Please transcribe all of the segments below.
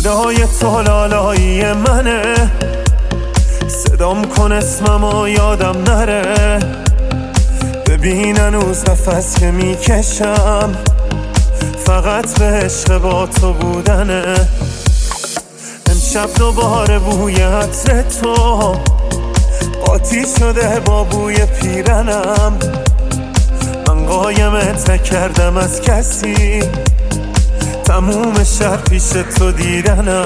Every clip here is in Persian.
صدای تو لالایی منه، صدام کن اسممو یادم نره. ببین هنوز نفس که میکشم فقط به عشق با تو بودنه. امشب دوباره بوی عطر تو قاطی شده با بوی پیرنم. من قایمت نکردم از کسی، تموم شب پیش تو دیدنم.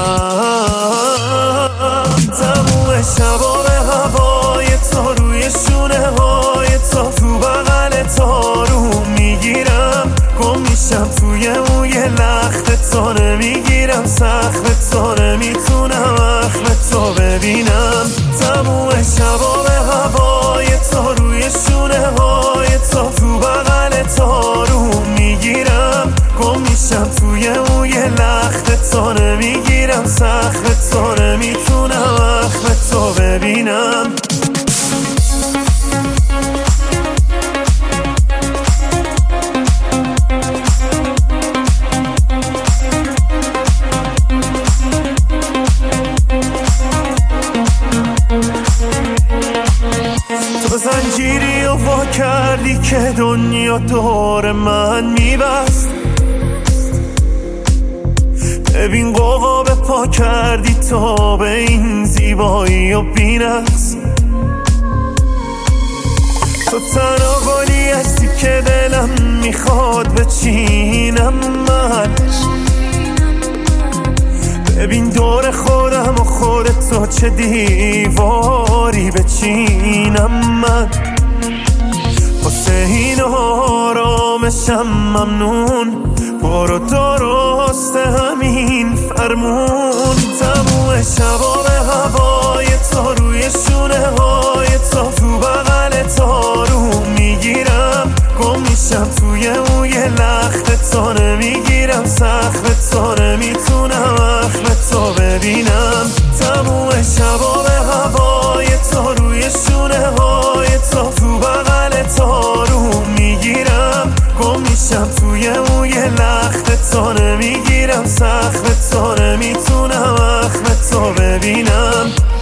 تموم شبا به هوای تو، روی شونه های تو بغل تو رو میگیرم. گم میشم توی موی لخت تو، نمیگیرم سخت تو، نمیتونم اخم تو ببینم. تموم شبا به هوای تو، روی شونه های تو بغل تو رو میگیرم. گم میشم توی موی لخت تو، نمیگیرم سخت تو، نمیتونم اخم تو ببینم. تو زنجیری و وا کردی که دنیا دور من میبست. ببین قوا به پا کردی تا به این زیبایی و بی‌نقص. تو تنها گلی هستی که دلم میخواد بچینم من. ببین دور خودم و خودتو چه دیواری بچینم من. واسه این آرامشم ممنون، برو درست همین فرمون. تموم شبا به هوای تو، روی شونه های تو بغل تو رو میگیرم. گم میشم توی موی لخت تو، نمیگیرم سخت تو، نمیتونم اخم تو ببینم. تموم شبا به هوای تو، روی شونه های تو بغل تو رو میگیرم. گم میشم توی موی لخت تو، نمیگیرم سخت تو، نمیتونم اخم تو ببینم.